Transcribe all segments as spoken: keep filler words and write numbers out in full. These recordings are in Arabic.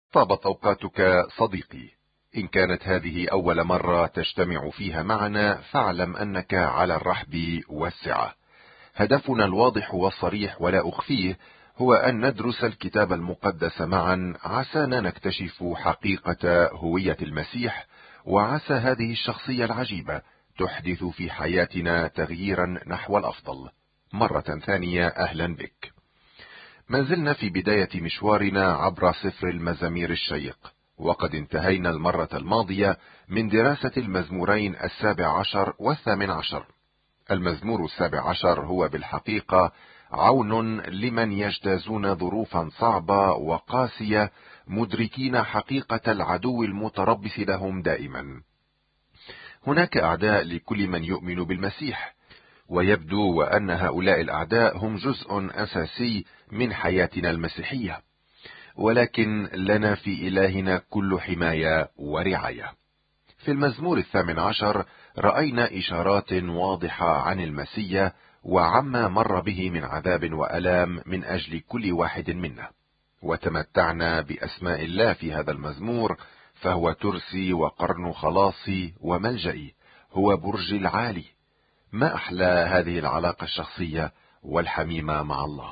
طابت أوقاتك صديقي. إن كانت هذه أول مرة تجتمع فيها معنا فاعلم أنك على الرحب والسعة. هدفنا الواضح والصريح ولا أخفيه هو أن ندرس الكتاب المقدس معا، عسانا نكتشف حقيقة هوية المسيح، وعسى هذه الشخصية العجيبة تحدث في حياتنا تغييرا نحو الأفضل. مرة ثانية أهلا بك. ما زلنا في بداية مشوارنا عبر سفر المزامير الشيق، وقد انتهينا المرة الماضية من دراسة المزمورين السابع عشر والثامن عشر. المزمور السابع عشر هو بالحقيقة عون لمن يجتازون ظروفا صعبة وقاسية، مدركين حقيقة العدو المتربص لهم دائما. هناك أعداء لكل من يؤمن بالمسيح، ويبدو وأن هؤلاء الأعداء هم جزء أساسي من حياتنا المسيحية، ولكن لنا في إلهنا كل حماية ورعاية. في المزمور الثامن عشر رأينا إشارات واضحة عن المسيح وعما مر به من عذاب وألام من أجل كل واحد منا، وتمتعنا بأسماء الله في هذا المزمور، فهو ترسي وقرن خلاصي وملجئي، هو برج العالي. ما أحلى هذه العلاقة الشخصية والحميمة مع الله.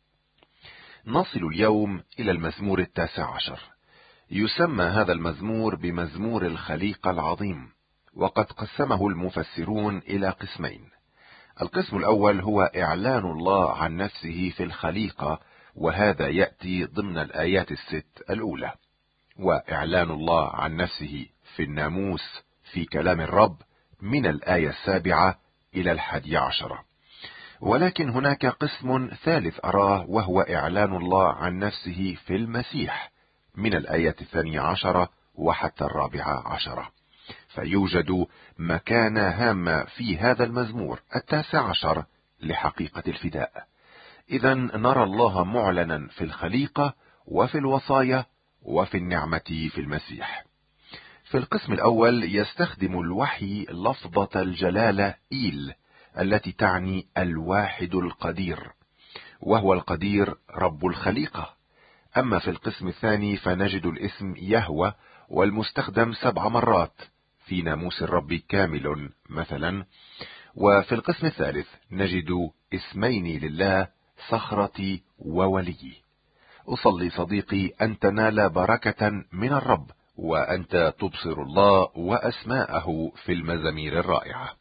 نصل اليوم إلى المزمور التاسع عشر. يسمى هذا المزمور بمزمور الخليقة العظيم، وقد قسمه المفسرون إلى قسمين. القسم الأول هو إعلان الله عن نفسه في الخليقة، وهذا يأتي ضمن الآيات الست الأولى، وإعلان الله عن نفسه في الناموس في كلام الرب من الآية السابعة إلى الحادي عشرة. ولكن هناك قسم ثالث أراه، وهو إعلان الله عن نفسه في المسيح من الآية الثانية عشرة وحتى الرابعة عشرة. فيوجد مكانة هامة في هذا المزمور التاسع عشر لحقيقة الفداء. إذن نرى الله معلنا في الخليقة وفي الوصايا وفي النعمة في المسيح. في القسم الأول يستخدم الوحي لفظة الجلالة إيل التي تعني الواحد القدير، وهو القدير رب الخليقة. أما في القسم الثاني فنجد الاسم يهوه والمستخدم سبع مرات في ناموس الرب كامل مثلا. وفي القسم الثالث نجد اسمين لله، صخرتي وولي. أصلي صديقي أن تنال بركة من الرب، وأنت تبصر الله وأسماءه في المزامير الرائعة.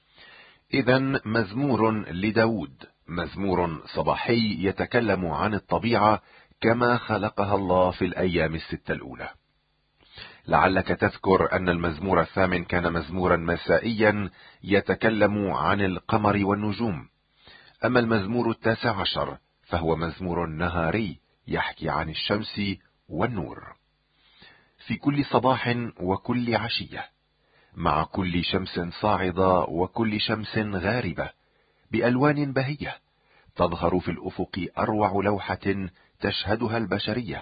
إذن مزمور لداود، مزمور صباحي يتكلم عن الطبيعة كما خلقها الله في الأيام الستة الأولى. لعلك تذكر أن المزمور الثامن كان مزمورا مسائيا يتكلم عن القمر والنجوم. أما المزمور التاسع عشر فهو مزمور نهاري يحكي عن الشمس والنور. في كل صباح وكل عشية، مع كل شمس صاعدة وكل شمس غاربة بألوان بهية، تظهر في الأفق أروع لوحة تشهدها البشرية،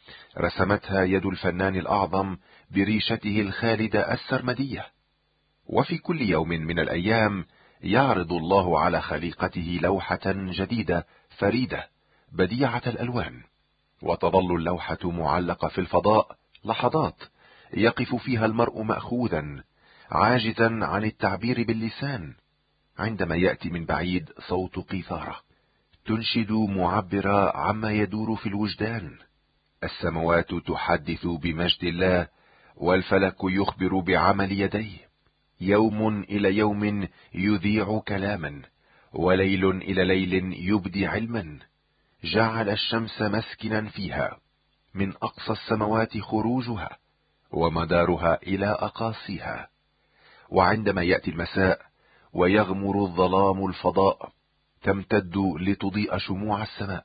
رسمتها يد الفنان الأعظم بريشته الخالدة السرمدية. وفي كل يوم من الأيام يعرض الله على خليقته لوحة جديدة فريدة بديعة الألوان، وتظل اللوحة معلقة في الفضاء لحظات يقف فيها المرء مأخوذا عاجزا عن التعبير باللسان، عندما يأتي من بعيد صوت قيثارة تنشد معبرة عما يدور في الوجدان. السماوات تحدث بمجد الله، والفلك يخبر بعمل يديه. يوم إلى يوم يذيع كلاما، وليل إلى ليل يبدي علما. جعل الشمس مسكنا فيها، من أقصى السماوات خروجها، ومدارها إلى أقاصيها. وعندما يأتي المساء ويغمر الظلام الفضاء، تمتد لتضيء شموع السماء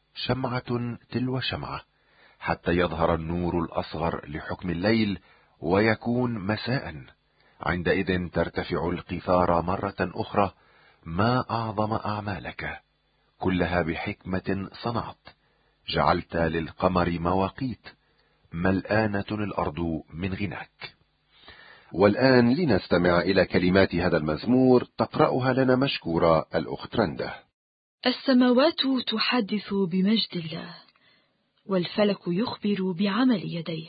شمعة تلو شمعة، حتى يظهر النور الأصغر لحكم الليل ويكون مساء. عندئذ ترتفع القيثارة مرة أخرى: ما أعظم أعمالك، كلها بحكمة صنعت، جعلت للقمر مواقيت، ملآنة الأرض من غناك. والآن لنستمع إلى كلمات هذا المزمور، تقرأها لنا مشكورة الأخت رندة. السماوات تحدث بمجد الله، والفلك يخبر بعمل يديه.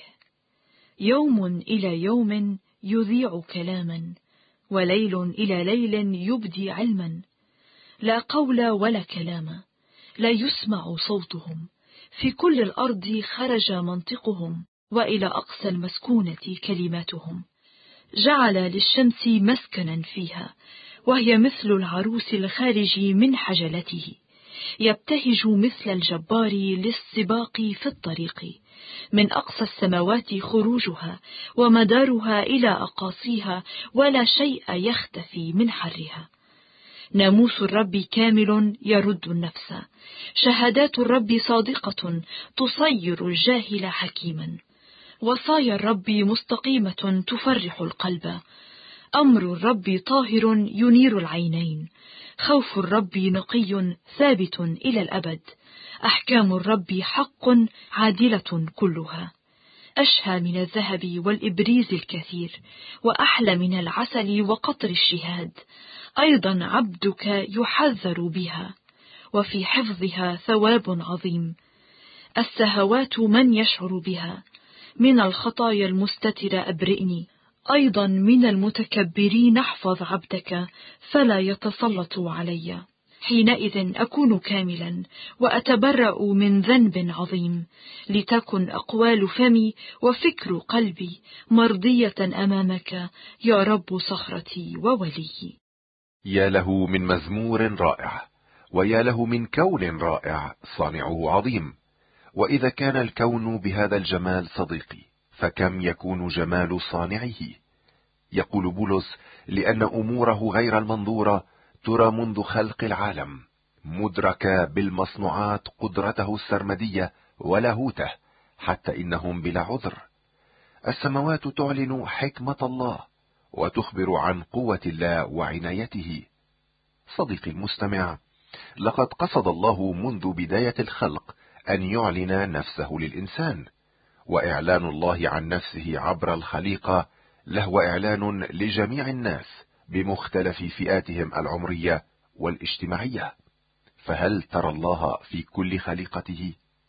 يوم إلى يوم يذيع كلاما، وليل إلى ليل يبدي علما. لا قول ولا كلام، لا يسمع صوتهم. في كل الأرض خرج منطقهم، وإلى أقصى المسكونة كلماتهم. جعل للشمس مسكنا فيها، وهي مثل العروس الخارج من حجلته. يبتهج مثل الجبار للسباق في الطريق. من أقصى السماوات خروجها، ومدارها إلى أقاصيها، ولا شيء يختفي من حرها. ناموس الرب كامل يرد النفس، شهادات الرب صادقة تصير الجاهل حكيما. وصايا الرب مستقيمة تفرح القلب. أمر الرب طاهر ينير العينين. خوف الرب نقي ثابت إلى الأبد. أحكام الرب حق عادلة كلها. أشهى من الذهب والإبريز الكثير، وأحلى من العسل وقطر الشهاد. أيضا عبدك يحذر بها، وفي حفظها ثواب عظيم. السهوات من يشعر بها، من الخطايا المستترة أبرئني. أيضا من المتكبرين احفظ عبدك، فلا يتسلط علي. حينئذ أكون كاملا، وأتبرأ من ذنب عظيم. لتكن أقوال فمي وفكر قلبي مرضية أمامك، يا رب صخرتي وولي. يا له من مزمور رائع، ويا له من كون رائع صانعه عظيم. وإذا كان الكون بهذا الجمال صديقي، فكم يكون جمال صانعه. يقول بولس: لأن أموره غير المنظورة ترى منذ خلق العالم، مدركة بالمصنوعات قدرته السرمدية ولاهوته، حتى إنهم بلا عذر. السماوات تعلن حكمة الله، وتخبر عن قوة الله وعنايته. صديقي المستمع، لقد قصد الله منذ بداية الخلق أن يعلن نفسه للإنسان، وإعلان الله عن نفسه عبر الخليقة لهو إعلان لجميع الناس بمختلف فئاتهم العمرية والاجتماعية. فهل ترى الله في كل خليقته؟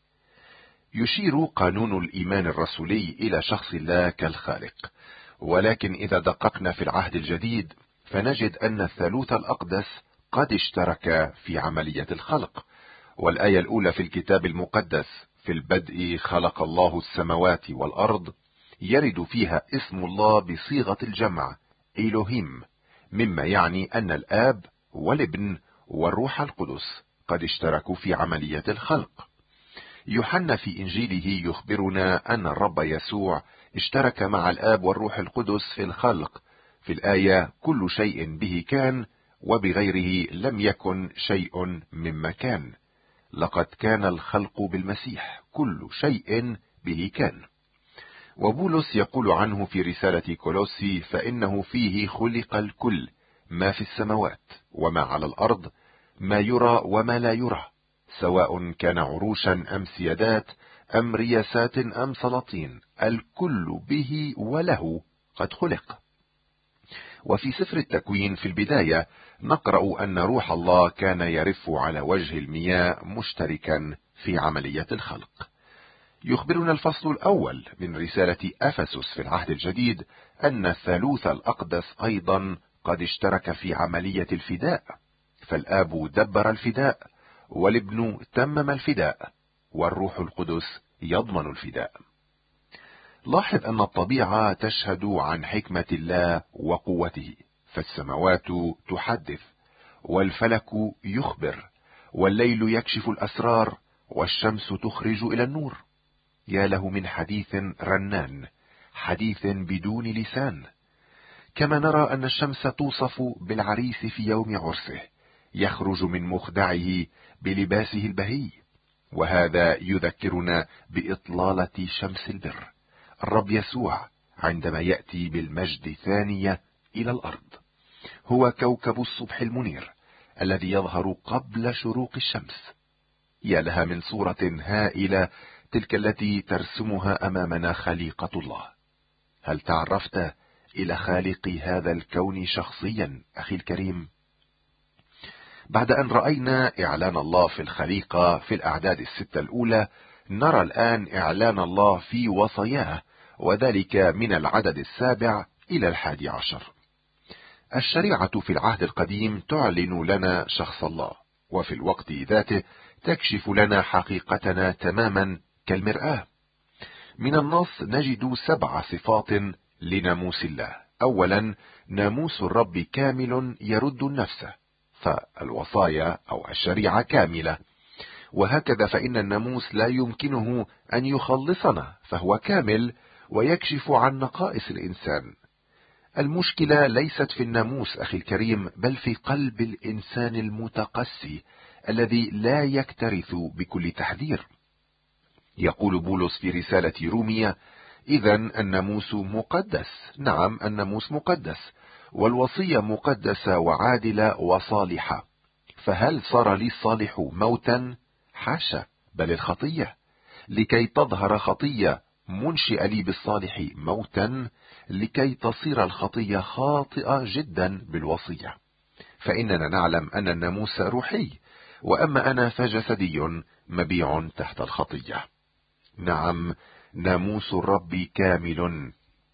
يشير قانون الإيمان الرسولي إلى شخص الله كالخالق، ولكن إذا دققنا في العهد الجديد فنجد أن الثالوث الأقدس قد اشترك في عملية الخلق. والآية الأولى في الكتاب المقدس: في البدء خلق الله السماوات والأرض، يرد فيها اسم الله بصيغة الجمع إلهيم، مما يعني أن الآب والابن والروح القدس قد اشتركوا في عملية الخلق. يوحنا في إنجيله يخبرنا أن الرب يسوع اشترك مع الآب والروح القدس في الخلق. في الآية: كل شيء به كان، وبغيره لم يكن شيء مما كان. لقد كان الخلق بالمسيح، كل شيء به كان. وبولس يقول عنه في رسالة كولوسي: فإنه فيه خلق الكل، ما في السماوات وما على الأرض، ما يرى وما لا يرى، سواء كان عروشا أم سيادات أم رياسات أم سلاطين، الكل به وله قد خلق. وفي سفر التكوين في البداية نقرأ أن روح الله كان يرف على وجه المياه مشتركا في عملية الخلق. يخبرنا الفصل الأول من رسالة أفسس في العهد الجديد أن الثالوث الأقدس أيضا قد اشترك في عملية الفداء، فالآب دبر الفداء، والابن تمم الفداء، والروح القدس يضمن الفداء. لاحظ أن الطبيعة تشهد عن حكمة الله وقوته، فالسماوات تحدث، والفلك يخبر، والليل يكشف الأسرار، والشمس تخرج إلى النور. يا له من حديث رنان، حديث بدون لسان. كما نرى أن الشمس توصف بالعريس في يوم عرسه، يخرج من مخدعه بلباسه البهي، وهذا يذكرنا بإطلالة شمس البر، الرب يسوع عندما يأتي بالمجد ثانية إلى الأرض. هو كوكب الصبح المنير الذي يظهر قبل شروق الشمس. يا لها من صورة هائلة تلك التي ترسمها أمامنا خليقة الله. هل تعرفت إلى خالق هذا الكون شخصيا أخي الكريم؟ بعد أن رأينا إعلان الله في الخليقة في الأعداد الستة الأولى، نرى الآن إعلان الله في وصاياه، وذلك من العدد السابع إلى الحادي عشر. الشريعة في العهد القديم تعلن لنا شخص الله، وفي الوقت ذاته تكشف لنا حقيقتنا تماما كالمرآة. من النص نجد سبع صفات لناموس الله. أولا، ناموس الرب كامل يرد النفس، فالوصايا أو الشريعة كاملة، وهكذا فإن الناموس لا يمكنه أن يخلصنا، فهو كامل ويكشف عن نقائص الإنسان. المشكلة ليست في الناموس أخي الكريم، بل في قلب الإنسان المتقسي الذي لا يكترث بكل تحذير. يقول بولس في رسالة رومية: إذن الناموس مقدس. نعم، الناموس مقدس، والوصية مقدسة وعادلة وصالحة. فهل صار لي الصالح موتا؟ حاشا، بل الخطية، لكي تظهر خطية منشئ لي بالصالح موتا، لكي تصير الخطية خاطئة جدا بالوصية. فإننا نعلم أن الناموس روحي، وأما أنا فجسدي مبيع تحت الخطية. نعم، ناموس الرب كامل.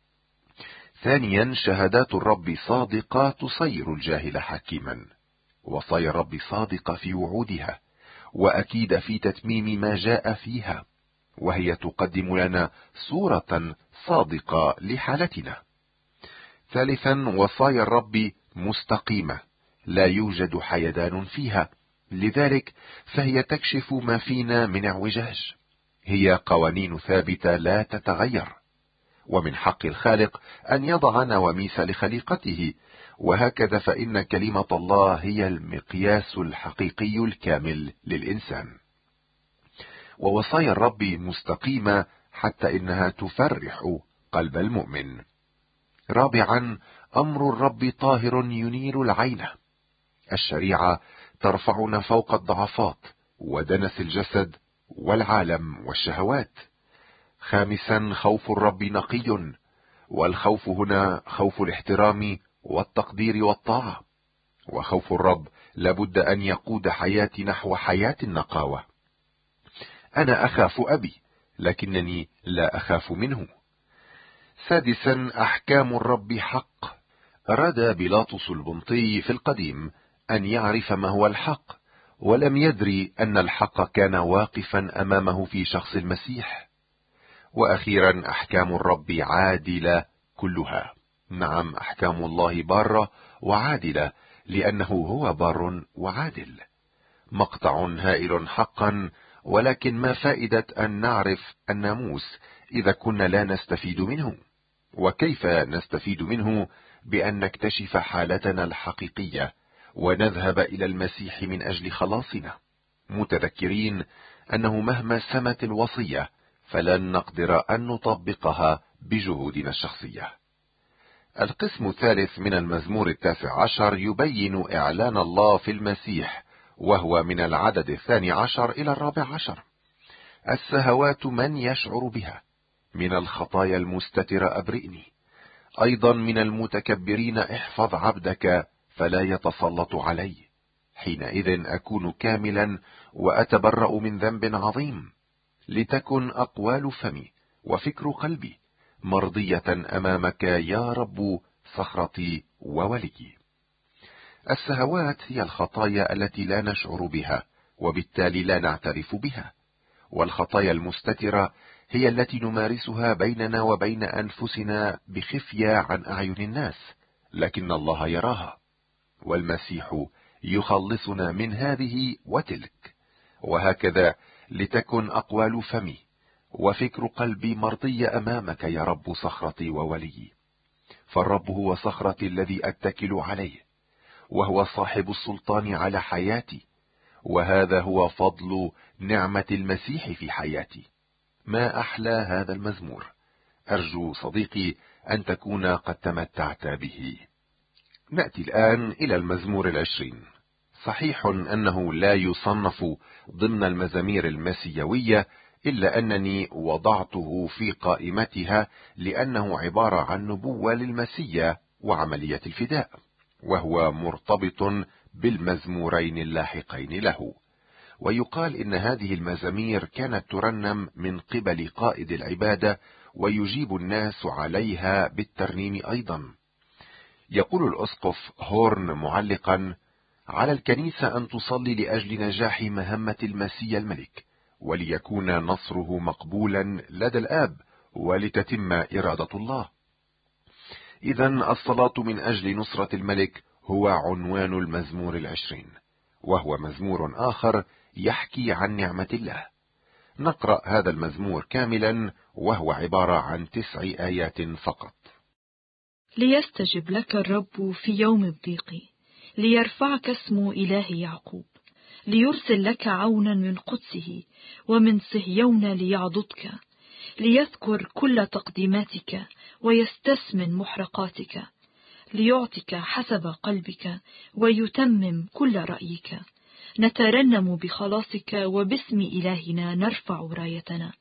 ثانيا، شهادات الرب صادقة تصير الجاهل حكيما. وصايا الرب صادقة في وعودها، وأكيد في تتميم ما جاء فيها، وهي تقدم لنا صورة صادقة لحالتنا. ثالثا، وصايا الرب مستقيمة، لا يوجد حيدان فيها، لذلك فهي تكشف ما فينا من اعوجاج. هي قوانين ثابتة لا تتغير، ومن حق الخالق أن يضع نواميس لخليقته، وهكذا فإن كلمة الله هي المقياس الحقيقي الكامل للإنسان. ووصايا الرب مستقيمة حتى إنها تفرح قلب المؤمن. رابعا، أمر الرب طاهر ينير العين. الشريعة ترفعنا فوق الضعفات ودنس الجسد والعالم والشهوات. خامسا، خوف الرب نقي، والخوف هنا خوف الاحترام والتقدير والطاعة، وخوف الرب لابد أن يقود حياتي نحو حياة النقاوة. أنا أخاف أبي، لكنني لا أخاف منه. سادسا، أحكام الرب حق. أراد بيلاطس البنطي في القديم أن يعرف ما هو الحق، ولم يدري أن الحق كان واقفا أمامه في شخص المسيح. وأخيرا، أحكام الرب عادلة كلها. نعم، أحكام الله بارة وعادلة، لأنه هو بار وعادل. مقطع هائل حقا، ولكن ما فائدة أن نعرف الناموس إذا كنا لا نستفيد منه؟ وكيف نستفيد منه؟ بأن نكتشف حالتنا الحقيقية ونذهب إلى المسيح من أجل خلاصنا، متذكرين أنه مهما سمت الوصية فلن نقدر أن نطبقها بجهودنا الشخصية. القسم الثالث من المزمور التاسع عشر يبين إعلان الله في المسيح، وهو من العدد الثاني عشر إلى الرابع عشر. السهوات من يشعر بها، من الخطايا المستترة أبرئني، أيضا من المتكبرين احفظ عبدك فلا يتسلط علي. حينئذ أكون كاملا وأتبرأ من ذنب عظيم. لتكن أقوال فمي وفكر قلبي مرضية أمامك يا رب، صخرتي وولي. السهوات هي الخطايا التي لا نشعر بها، وبالتالي لا نعترف بها، والخطايا المستترة هي التي نمارسها بيننا وبين أنفسنا بخفية عن أعين الناس، لكن الله يراها، والمسيح يخلصنا من هذه وتلك. وهكذا لتكن أقوال فمي وفكر قلبي مرضية أمامك يا رب، صخرتي وولي. فالرب هو صخرتي الذي أتكل عليه، وهو صاحب السلطان على حياتي، وهذا هو فضل نعمة المسيح في حياتي. ما أحلى هذا المزمور. أرجو صديقي أن تكون قد تمتعت به. نأتي الآن إلى المزمور العشرين. صحيح أنه لا يصنف ضمن المزامير المسيوية، إلا أنني وضعته في قائمتها لأنه عبارة عن نبوة للمسيا وعملية الفداء، وهو مرتبط بالمزمورين اللاحقين له. ويقال إن هذه المزامير كانت ترنم من قبل قائد العبادة، ويجيب الناس عليها بالترنيم أيضا. يقول الأسقف هورن معلقا: على الكنيسة أن تصلي لأجل نجاح مهمة المسيح الملك، وليكون نصره مقبولا لدى الآب، ولتتم إرادة الله. إذن الصلاة من أجل نصرة الملك هو عنوان المزمور العشرين، وهو مزمور آخر يحكي عن نعمة الله. نقرأ هذا المزمور كاملا، وهو عبارة عن تسع آيات فقط. ليستجب لك الرب في يوم الضيق، ليرفعك اسم إله يعقوب، ليرسل لك عونا من قدسه، ومن صهيون ليعضدك، ليذكر كل تقديماتك ويستثمن محرقاتك، ليعطك حسب قلبك ويتمم كل رأيك. نترنم بخلاصك، وباسم إلهنا نرفع رايتنا،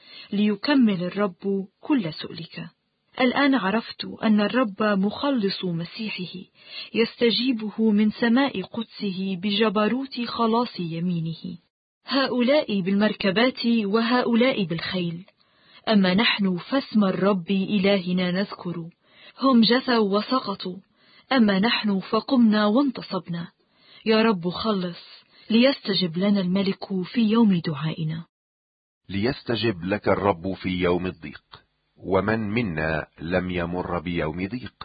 ليكمل الرب كل سؤلك. الآن عرفت أن الرب مخلص مسيحه، يستجيبه من سماء قدسه بجبروت خلاص يمينه. هؤلاء بالمركبات وهؤلاء بالخيل، أما نحن فاسم الرب إلهنا نذكر. هم جثوا وسقطوا، أما نحن فقمنا وانتصبنا. يا رب خلص، ليستجب لنا الملك في يوم دعائنا. ليستجب لك الرب في يوم الضيق، ومن منا لم يمر بيوم ضيق؟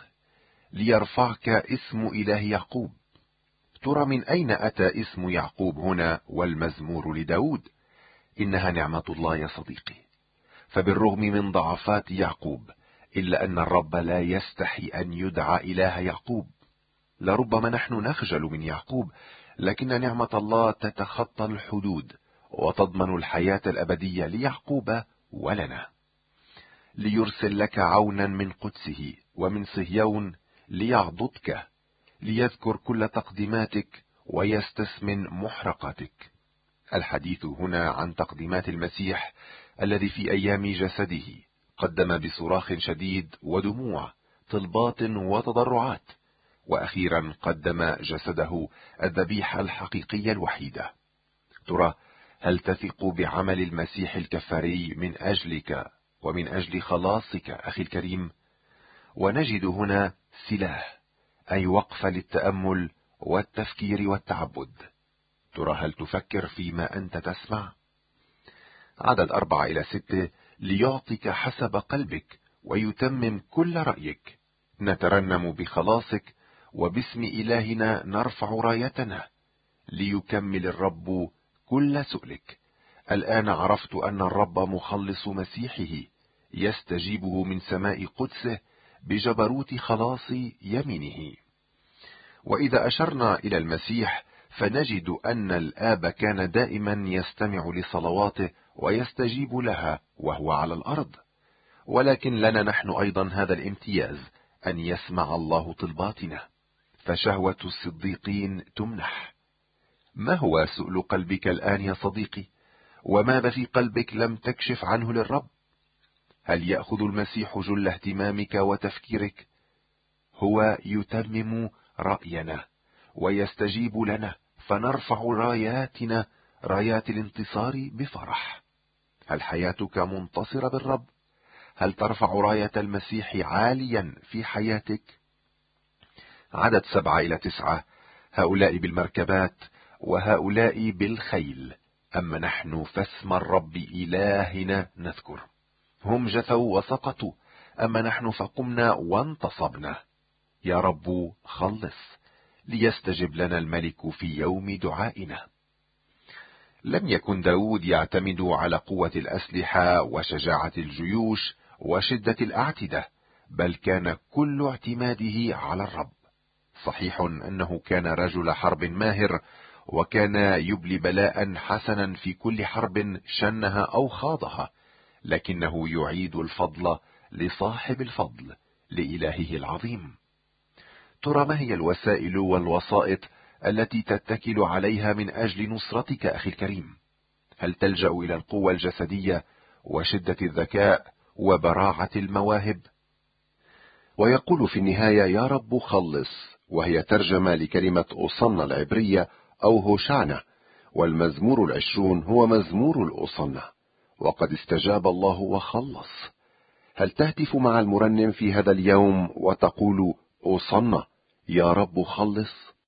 ليرفعك اسم إله يعقوب. ترى من أين أتى اسم يعقوب هنا والمزمور لداود؟ إنها نعمة الله يا صديقي. فبالرغم من ضعفات يعقوب، إلا أن الرب لا يستحي أن يدعى إله يعقوب. لربما نحن نخجل من يعقوب، لكن نعمة الله تتخطى الحدود وتضمن الحياة الأبدية ليعقوب ولنا. ليرسل لك عونا من قدسه، ومن صهيون ليعضدك، ليذكر كل تقديماتك ويستثمن محرقاتك. الحديث هنا عن تقديمات المسيح الذي في أيام جسده قدم بصراخ شديد ودموع طلبات وتضرعات، وأخيرا قدم جسده الذبيحة الحقيقية الوحيدة. ترى هل تثق بعمل المسيح الكفاري من أجلك ومن أجل خلاصك أخي الكريم؟ ونجد هنا سلاح، أي وقفة للتأمل والتفكير والتعبد. ترى هل تفكر فيما أنت تسمع؟ عدد أربعة إلى ستة: ليعطيك حسب قلبك ويتمم كل رأيك. نترنم بخلاصك، وباسم إلهنا نرفع رايتنا، ليكمل الرب كل سؤلك. الآن عرفت أن الرب مخلص مسيحه، يستجيبه من سماء قدسه بجبروت خلاص يمينه. وإذا أشرنا إلى المسيح فنجد أن الآب كان دائما يستمع لصلواته ويستجيب لها وهو على الأرض، ولكن لنا نحن أيضا هذا الامتياز أن يسمع الله طلباتنا، فشهوة الصديقين تمنح. ما هو سؤل قلبك الآن يا صديقي؟ وماذا في قلبك لم تكشف عنه للرب؟ هل يأخذ المسيح جل اهتمامك وتفكيرك؟ هو يتمم رأينا ويستجيب لنا، فنرفع راياتنا، رايات الانتصار بفرح. هل حياتك منتصرة بالرب؟ هل ترفع راية المسيح عاليا في حياتك؟ عدد سبعة إلى تسعة: هؤلاء بالمركبات وهؤلاء بالخيل، أما نحن فاسم الرب إلهنا نذكر. هم جثوا وسقطوا، أما نحن فقمنا وانتصبنا. يا رب خلص، ليستجب لنا الملك في يوم دعائنا. لم يكن داود يعتمد على قوة الأسلحة وشجاعة الجيوش وشدة الأعتدة، بل كان كل اعتماده على الرب. صحيح أنه كان رجل حرب ماهر، وكان يبلي بلاء حسنا في كل حرب شنها أو خاضها، لكنه يعيد الفضل لصاحب الفضل، لإلهه العظيم. ترى ما هي الوسائل والوسائط التي تتكل عليها من أجل نصرتك أخي الكريم؟ هل تلجأ إلى القوة الجسدية وشدة الذكاء وبراعة المواهب؟ ويقول في النهاية: يا رب خلص، وهي ترجمة لكلمة أوصنا العبرية أو هوشعنا، والمزمور العشرون هو مزمور الأصنة، وقد استجاب الله وخلص. هل تهتف مع المرنم في هذا اليوم وتقول أصنة يا رب خلص؟